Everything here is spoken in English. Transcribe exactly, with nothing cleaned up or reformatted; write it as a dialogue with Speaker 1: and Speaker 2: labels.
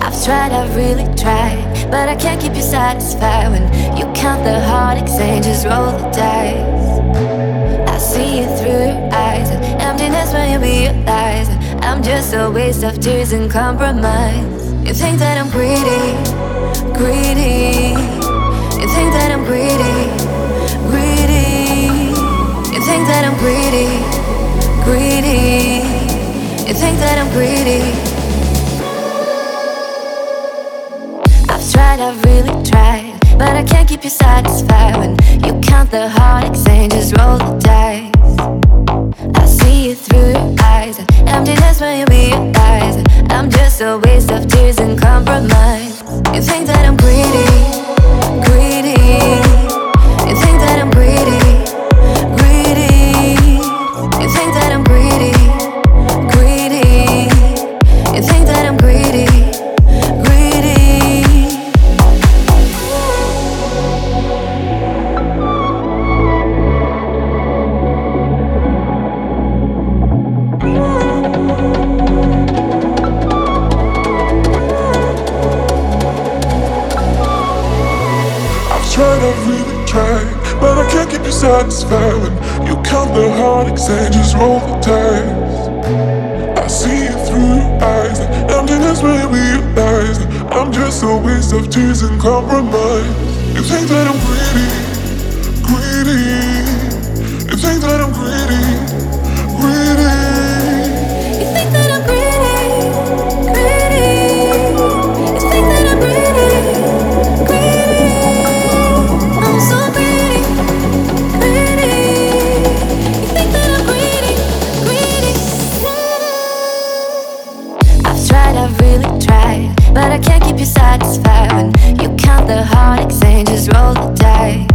Speaker 1: I've tried, I've really tried, but I can't keep you satisfied. When you count the heartaches and just roll the dice, I see it through your eyes, and emptiness when you realize that I'm just a waste of tears and compromise. You think that I'm greedy, greedy. You think that I'm greedy, greedy. You think that I'm greedy, greedy. You think that I'm greedy. I've tried, I've really tried, but I can't keep you satisfied. When you count the heartaches and just roll the dice, I see it through your eyes, and emptiness when you realize that I'm just a waste of tears and compromise. You think that I'm greedy, greedy. You think that I'm greedy, greedy. You think that I'm greedy, greedy. You think that I'm greedy, greedy.
Speaker 2: Tried, I've really tried, but I can't keep you satisfied. When you count the heartaches and just roll the dice, I see it through your eyes, and emptiness when you realize that I'm just a waste of tears and compromise. You think that I'm greedy, greedy. You think that I'm greedy, greedy.
Speaker 1: You think that I'm greedy, greedy. You think that I'm greedy, greedy. I'm so greedy, greedy. You think that I'm greedy, greedy. I've tried, I've really tried, but I can't keep you satisfied. When you count the heartaches and just roll the dice,